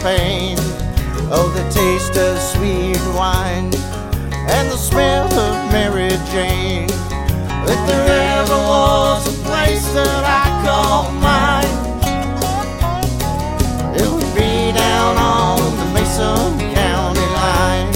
pain. Oh, the taste of sweet wine and the smell of Mary Jane. If there ever was a place that I call mine, it would be down on the Mason County line.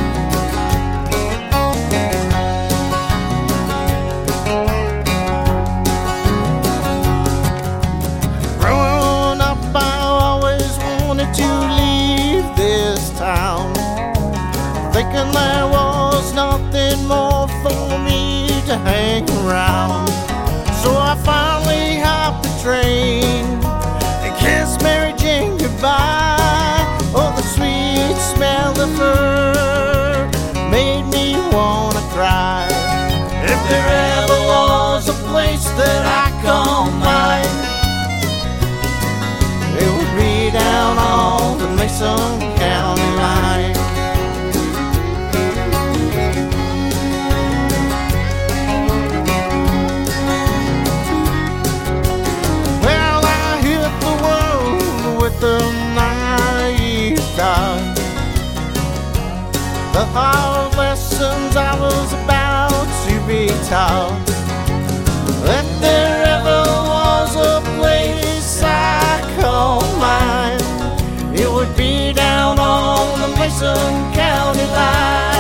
Growing up, I always wanted to leave this town, thinking there was nothing more for me to hang around. So I finally hopped the train and kissed Mary Jane goodbye. Oh, the sweet smell of her made me wanna cry. If there ever was a place that I call mine, it would be down on the Mason County line. The naive thought, the hard lessons I was about to be taught. If there ever was a place I call mine, it would be down on the Mason County line.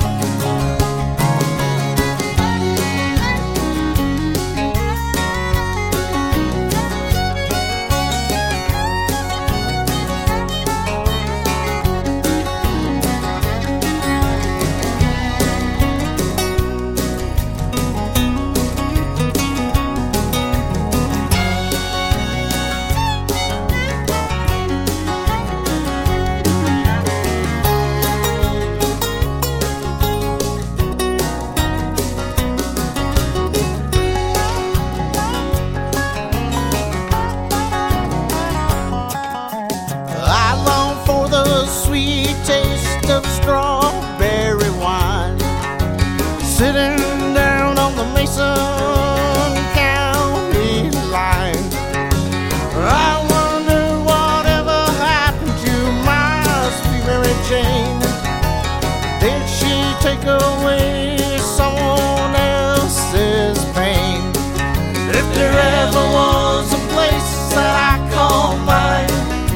Sweet taste of strawberry wine, sitting down on the Mason County line. I wonder whatever happened to my sweet Mary Jane. Did she take away someone else's pain? If there ever was a place that I call mine,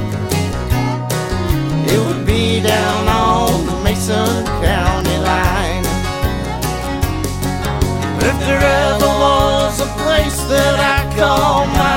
it would be down on the Mason County line. If there ever was a place that I call mine,